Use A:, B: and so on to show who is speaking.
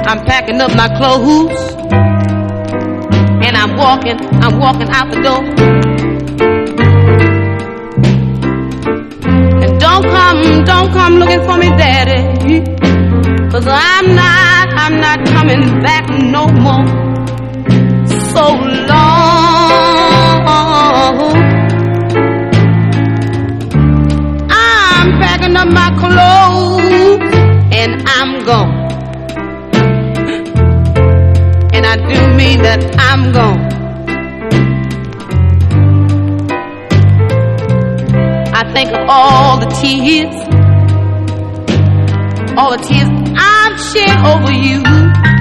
A: I'm packing up my clothes, and I'm walking out the door. And don't come looking for me, Daddy, 'cause I'm not coming back no more. So long. I'm packing up my clothes and I'm gone. And I do mean that I'm gone. I think of all the tears I've shed over you.